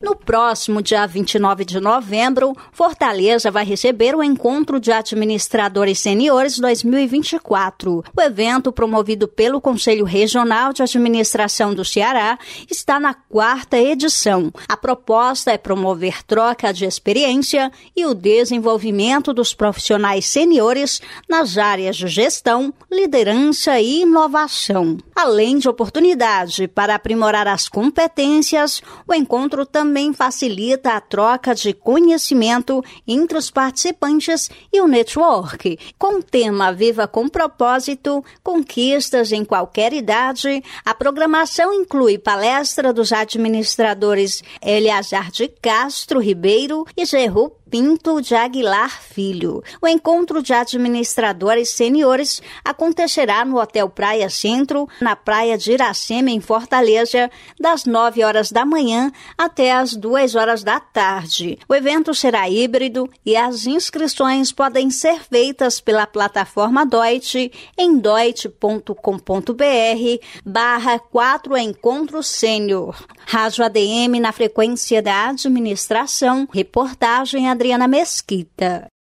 No próximo dia 29 de novembro, Fortaleza vai receber o Encontro de Administradores Seniores 2024. O evento, promovido pelo Conselho Regional de Administração do Ceará, está na 4ª edição. A proposta é promover troca de experiência e o desenvolvimento dos profissionais seniores nas áreas de gestão, liderança e inovação. Além de oportunidade para aprimorar as competências, o encontro também facilita a troca de conhecimento entre os participantes e o network. Com o tema Viva com Propósito, conquistas em qualquer idade, a programação inclui palestra dos administradores Eleazar de Castro Ribeiro e Gerru Pinto de Aguilar Filho. O encontro de administradores seniores acontecerá no Hotel Praia Centro, na Praia de Iracema, em Fortaleza, das 9 horas da manhã até as 2 horas da tarde. O evento será híbrido e as inscrições podem ser feitas pela plataforma Deutsche em deutsche.com.br/4 Encontro Sênior. Rádio ADM na frequência da administração, reportagem Adriana Mesquita.